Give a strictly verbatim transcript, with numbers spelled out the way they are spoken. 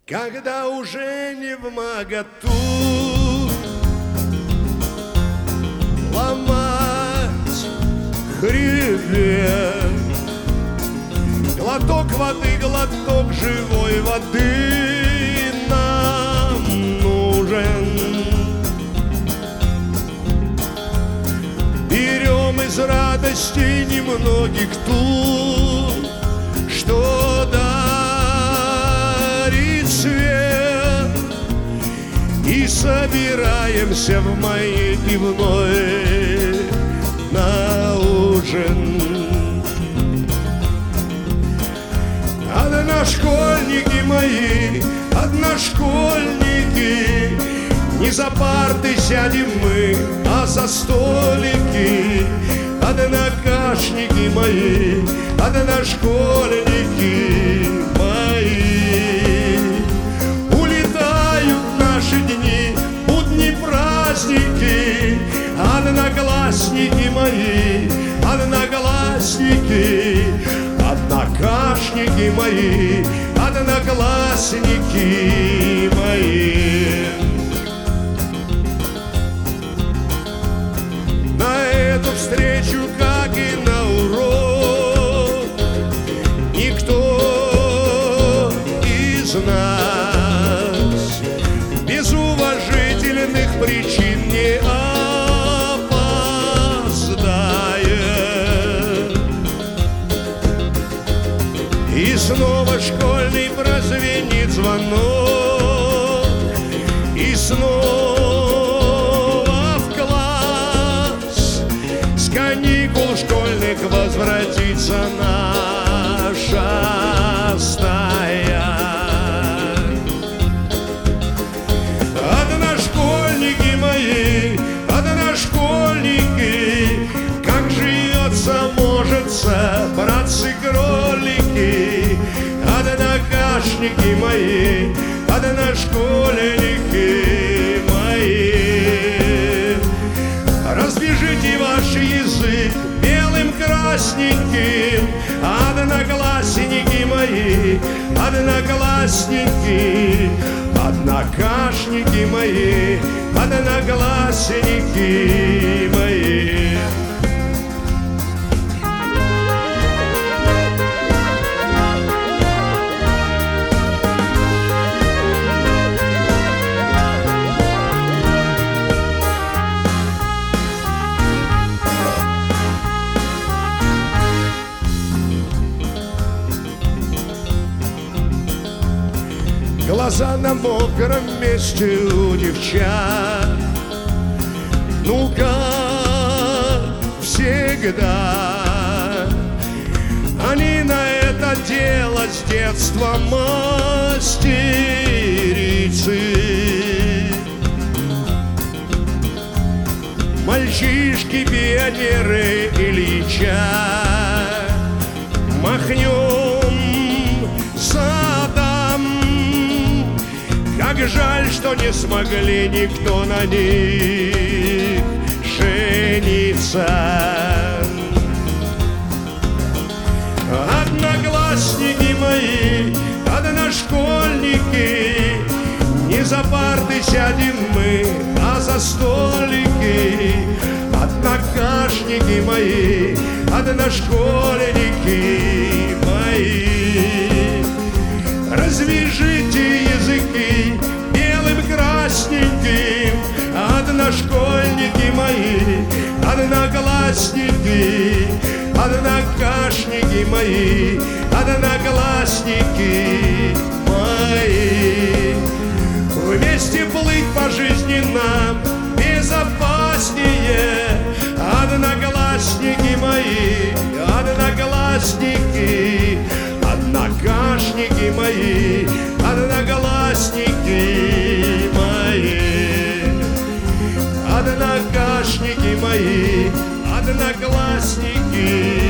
Когда уже не вмоготу ломать хребет, глоток воды, глоток живой воды нам нужен. Берем из радости немногих ту, что дарит свет, и собираемся в моей пивной на ужин. Одношкольники мои, одношкольники, не за парты сядем мы, а за столики. Однокашники мои, одношкольники мои. Улетают наши дни, будни, праздники. Одноклассники мои, одноклассники, однокашники мои, одноклассники мои. На эту встречу, как и на урок, никто из нас без уважительных причин не опоздает. И снова школьный прозвенит звонок, и снова каникул школьных возвратится наша стая. Одношкольники мои, одношкольники, как живется, можется, братцы-кролики. Однокашники мои, одношкольники мои. Развяжите ваш язык белым красненьким, одноклассники мои, одноклассники, однокашники мои, одноклассники мои. Глаза на мокром месте у девчат, ну как всегда. Они на это дело с детства мастерицы. Мальчишки-пионеры Ильича, махнем задом. Как жаль, что не смогли никто на них жениться. Одноклассники мои, одношкольники, не за парты сядем мы, а за столики. Однокашники мои, одношкольники мои. Развяжите языки белым красненьким, одношкольники мои, одноклассники, однокашники мои, одноклассники мои. Вместе плыть по жизни нам безопаснее. Одноклассники мои, одноклассники, однокашники мои, одноклассники мои. Однокашники мои, одноклассники